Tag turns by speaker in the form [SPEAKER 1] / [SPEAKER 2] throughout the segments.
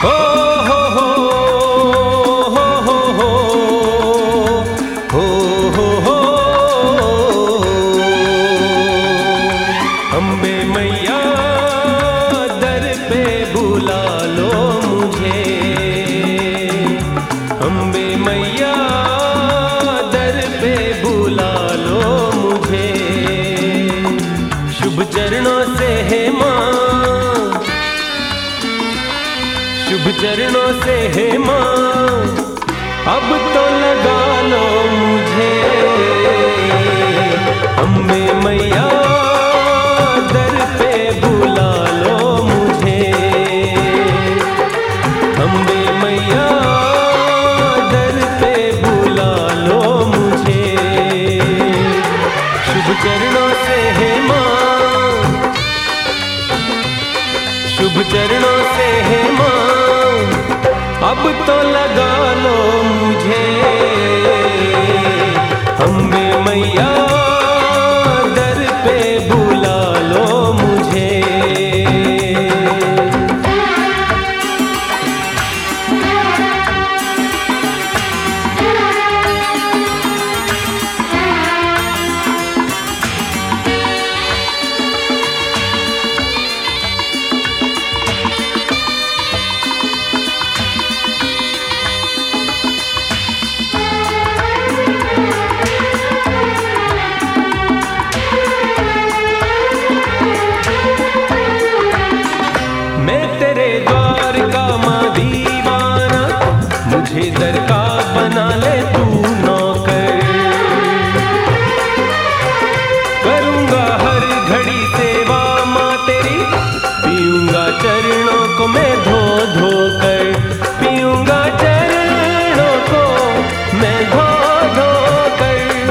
[SPEAKER 1] हो हो हो हो हो हो हो अम्बे मैया दर पे बुला लो मुझे, अम्बे मैया दर पे बुला लो मुझे। शुभ चरणों से है माँ, शुभ चरणों से है माँ, अब तो लगा लो मुझे। अम्बे मैया दर पे बुला लो मुझे, अम्बे मैया दर पे बुला लो मुझे। शुभ चरणों से है माँ, शुभ चरणों से है माँ, अब तो लगा लो मुझे। अम्बे मैया दर पे बुला लो मुझे। मुझे दर का बना ले तू नौकर, करूंगा हर घड़ी सेवा माँ तेरी, पीऊंगा चरणों को मैं धो धो कर, पीऊंगा चरणों को मैं धो धो कर।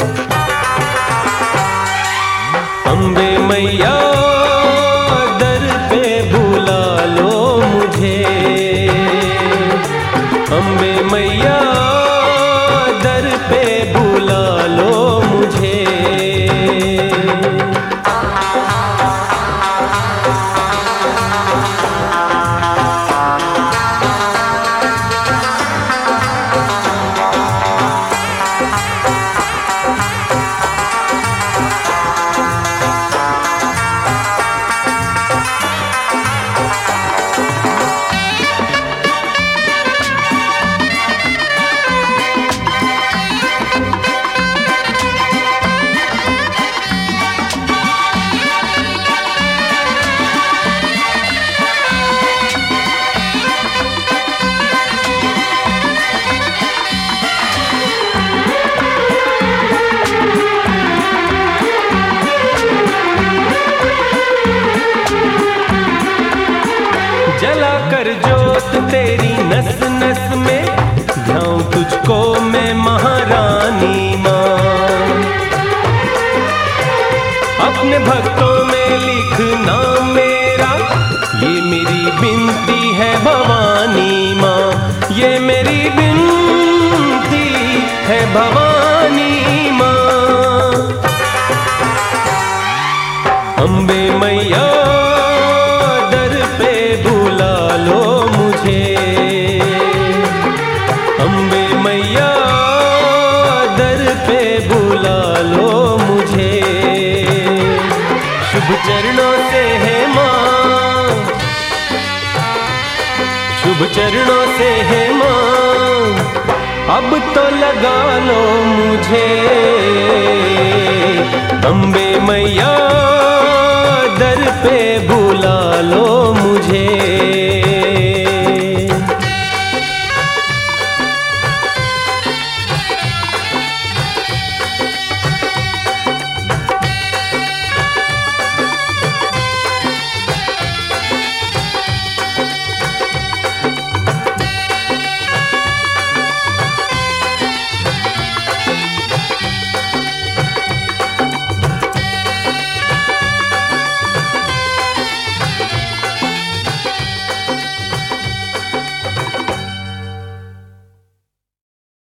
[SPEAKER 1] अम्बे मैया दर पे बुला लो मुझे, अम्बे मैया दर पे बुला लो मुझे। जलाकर जोत तेरी नस नस में, ध्याऊं तुझको मैं महारानी माँ। अपने भक्तों में लिख नाम मेरा, ये मेरी बिनती है भवानी माँ, ये मेरी बिनती है भवानी माँ। अम्बे मैया दर पे बुला लो मुझे, अम्बे मैया दर पे बुला लो मुझे। शुभ चरणों से है माँ, शुभ चरणों से है माँ, अब तो लगा लो मुझे। अम्बे मैया दर पे बुला